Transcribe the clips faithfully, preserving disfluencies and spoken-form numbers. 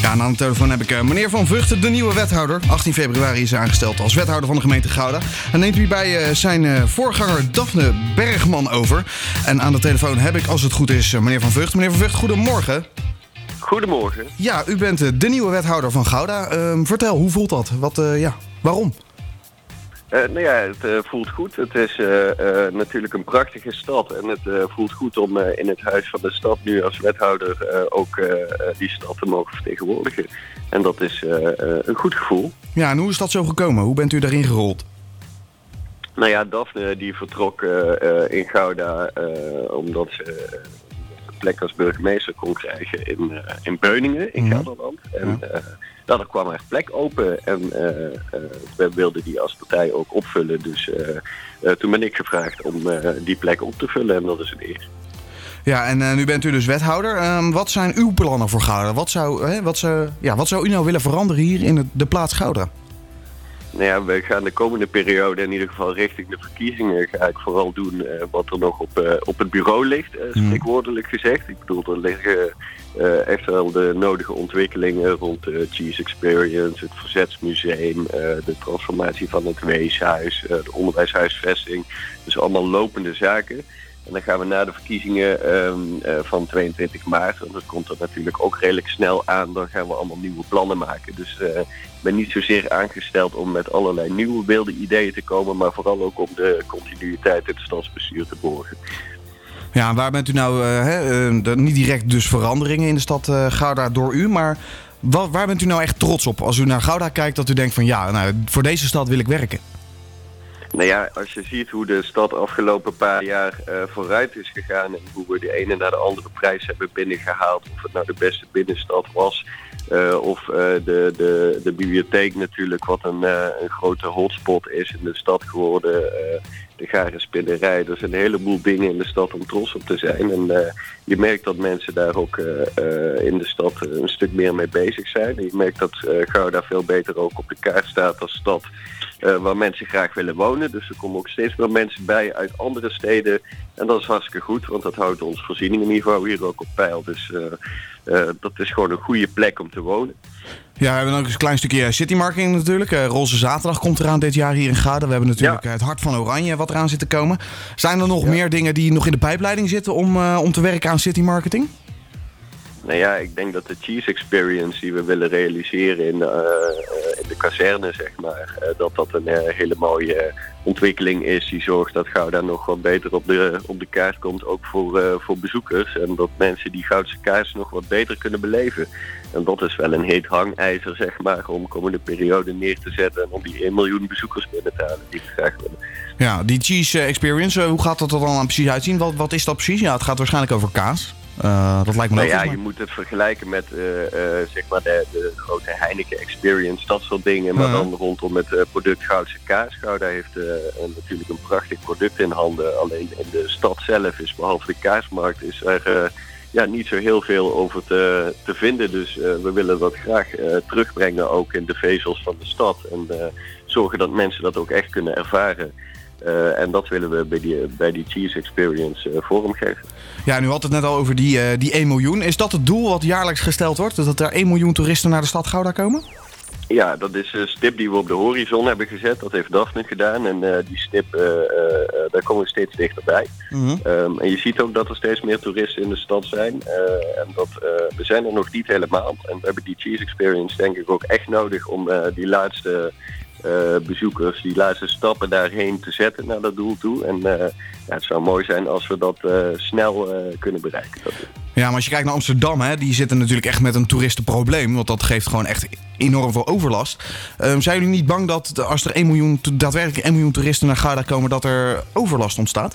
Ja, en aan de telefoon heb ik uh, meneer Van Vught, de nieuwe wethouder. achttien februari is hij aangesteld als wethouder van de gemeente Gouda. En neemt u bij uh, zijn uh, voorganger Daphne Bergman over. En aan de telefoon heb ik, als het goed is, uh, meneer Van Vught. Meneer Van Vught, goedemorgen. Goedemorgen. Ja, u bent uh, de nieuwe wethouder van Gouda. Uh, vertel, hoe voelt dat? Wat, uh, ja, waarom? Uh, nou ja, het uh, voelt goed. Het is uh, uh, natuurlijk een prachtige stad. En het uh, voelt goed om uh, in het huis van de stad nu als wethouder uh, ook uh, die stad te mogen vertegenwoordigen. En dat is uh, uh, een goed gevoel. Ja, en hoe is dat zo gekomen? Hoe bent u daarin gerold? Nou ja, Daphne die vertrok uh, uh, in Gouda uh, omdat ze uh, een plek als burgemeester kon krijgen in, uh, in Beuningen, in Mm-hmm. Gelderland. En uh, nou, er kwam haar plek open en uh, uh, we wilden die als partij ook opvullen. Dus uh, uh, toen ben ik gevraagd om uh, die plek op te vullen en dat is een eer. Ja, en uh, nu bent u dus wethouder. Uh, wat zijn uw plannen voor Gouda? Wat zou, hè, wat zou, ja, wat zou u nou willen veranderen hier in het, de plaats Gouda? Nou ja, we gaan de komende periode in ieder geval richting de verkiezingen ga ik vooral doen uh, wat er nog op, uh, op het bureau ligt, uh, spreekwoordelijk gezegd. Ik bedoel, er liggen uh, echt wel de nodige ontwikkelingen rond de Cheese Experience, het Verzetsmuseum, uh, de transformatie van het weeshuis, uh, de onderwijshuisvesting. Dus allemaal lopende zaken. En dan gaan we na de verkiezingen um, uh, van tweeëntwintig maart, want dat komt er natuurlijk ook redelijk snel aan, dan gaan we allemaal nieuwe plannen maken. Dus uh, ik ben niet zozeer aangesteld om met allerlei nieuwe wilde ideeën te komen, maar vooral ook om de continuïteit in het stadsbestuur te borgen. Ja, waar bent u nou, uh, hè, uh, niet direct dus veranderingen in de stad uh, Gouda door u, maar wa- waar bent u nou echt trots op? Als u naar Gouda kijkt, dat u denkt van ja, nou, voor deze stad wil ik werken. Nou ja, als je ziet hoe de stad afgelopen paar jaar uh, vooruit is gegaan en hoe we de ene naar de andere prijs hebben binnengehaald, of het nou de beste binnenstad was, uh, of uh, de, de, de bibliotheek natuurlijk, wat een, uh, een grote hotspot is in de stad geworden, uh, de gare spinnerij. Er zijn een heleboel dingen in de stad om trots op te zijn. En uh, je merkt dat mensen daar ook uh, uh, in de stad een stuk meer mee bezig zijn. En je merkt dat uh, Gouda veel beter ook op de kaart staat als stad Uh, waar mensen graag willen wonen. Dus er komen ook steeds meer mensen bij uit andere steden. En dat is hartstikke goed, want dat houdt ons voorzieningenniveau hier ook op peil. Dus uh, uh, dat is gewoon een goede plek om te wonen. Ja, we hebben ook een klein stukje citymarketing natuurlijk. Uh, Roze Zaterdag komt eraan dit jaar hier in Gouda. We hebben natuurlijk ja. het Hart van Oranje wat eraan zit te komen. Zijn er nog ja. meer dingen die nog in de pijpleiding zitten om, uh, om te werken aan citymarketing? Nou ja, ik denk dat de Cheese Experience die we willen realiseren in, uh, uh, in de kazerne, zeg maar, uh, dat dat een uh, hele mooie ontwikkeling is die zorgt dat Gouda nog wat beter op de, op de kaart komt, ook voor, uh, voor bezoekers. En dat mensen die Goudse kaas nog wat beter kunnen beleven. En dat is wel een heet hangijzer, zeg maar, om de komende periode neer te zetten en om die één miljoen bezoekers binnen te halen die we graag willen. Ja, die Cheese Experience, uh, hoe gaat dat er dan precies uitzien? Wat, wat is dat precies? Ja, het gaat waarschijnlijk over kaas. Uh, dat lijkt me nou logisch, ja, maar... je moet het vergelijken met uh, uh, zeg maar de, de grote Heineken Experience, dat soort dingen. Maar uh-huh. dan rondom het uh, product Goudse kaas. Gouda heeft uh, een, natuurlijk een prachtig product in handen. Alleen in de stad zelf is, behalve de kaasmarkt, is er uh, ja, niet zo heel veel over te, te vinden. Dus uh, we willen dat graag uh, terugbrengen ook in de vezels van de stad. En uh, zorgen dat mensen dat ook echt kunnen ervaren. Uh, en dat willen we bij die, bij die Cheese Experience uh, vormgeven. Ja, nu had het net al over die, uh, die één miljoen. Is dat het doel wat jaarlijks gesteld wordt? Dus dat er één miljoen toeristen naar de stad Gouda komen? Ja, dat is een stip die we op de horizon hebben gezet. Dat heeft Daphne gedaan. En uh, die stip, uh, uh, daar komen we steeds dichterbij. Mm-hmm. Um, en je ziet ook dat er steeds meer toeristen in de stad zijn. Uh, en dat, uh, we zijn er nog niet helemaal. En we hebben die Cheese Experience denk ik ook echt nodig om uh, die laatste... Uh, bezoekers, die laatste stappen daarheen te zetten naar dat doel toe. En uh, ja, het zou mooi zijn als we dat uh, snel uh, kunnen bereiken. Dat ja, maar als je kijkt naar Amsterdam, hè, die zitten natuurlijk echt met een toeristenprobleem. Want dat geeft gewoon echt enorm veel overlast. Um, zijn jullie niet bang dat als er één miljoen, daadwerkelijk één miljoen toeristen naar Gouda komen, dat er overlast ontstaat?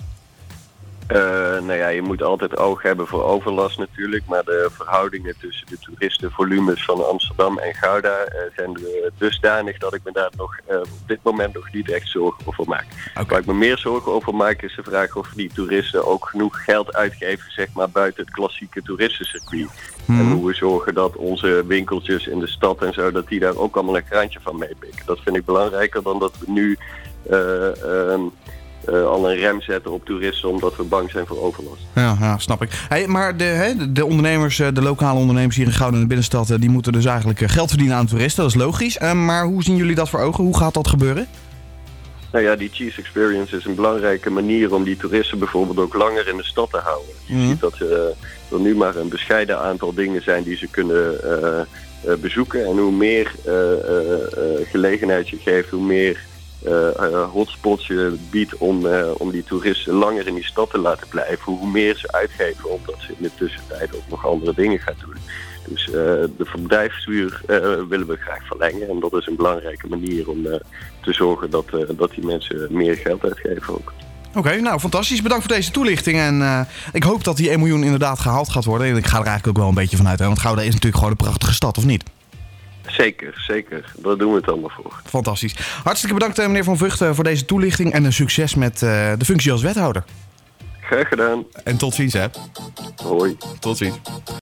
Uh, nou ja, je moet altijd oog hebben voor overlast natuurlijk, maar de verhoudingen tussen de toeristenvolumes van Amsterdam en Gouda uh, zijn dusdanig dat ik me daar nog uh, op dit moment nog niet echt zorgen over maak. Okay. Waar ik me meer zorgen over maak is de vraag of die toeristen ook genoeg geld uitgeven, zeg maar, buiten het klassieke toeristencircuit. Hmm. En hoe we zorgen dat onze winkeltjes in de stad en zo, dat die daar ook allemaal een graantje van meepikken. Dat vind ik belangrijker dan dat we nu... Uh, um, uh, al een rem zetten op toeristen omdat we bang zijn voor overlast. Ja, ja snap ik. Hey, maar de, hè, de ondernemers, de lokale ondernemers hier in Gouda in de binnenstad, die moeten dus eigenlijk geld verdienen aan toeristen. Dat is logisch. Uh, maar hoe zien jullie dat voor ogen? Hoe gaat dat gebeuren? Nou ja, die Cheese Experience is een belangrijke manier om die toeristen bijvoorbeeld ook langer in de stad te houden. Je mm. ziet dat uh, er nu maar een bescheiden aantal dingen zijn die ze kunnen uh, uh, bezoeken. En hoe meer uh, uh, uh, gelegenheid je geeft, hoe meer uh, uh, hotspots je biedt om, uh, om die toeristen langer in die stad te laten blijven. Hoe meer ze uitgeven omdat ze in de tussentijd ook nog andere dingen gaan doen. Dus uh, de verblijfsduur uh, willen we graag verlengen. En dat is een belangrijke manier om uh, te zorgen dat, uh, dat die mensen meer geld uitgeven ook. Oké, okay, nou fantastisch. Bedankt voor deze toelichting. En uh, ik hoop dat die één miljoen inderdaad gehaald gaat worden. En ik ga er eigenlijk ook wel een beetje van uit. Hè? Want Gouda is natuurlijk gewoon een prachtige stad, of niet? Zeker, zeker. Daar doen we het allemaal voor. Fantastisch. Hartstikke bedankt meneer Van Vught voor deze toelichting. En een succes met uh, de functie als wethouder. Graag gedaan. En tot ziens, hè. Hoi. Tot ziens.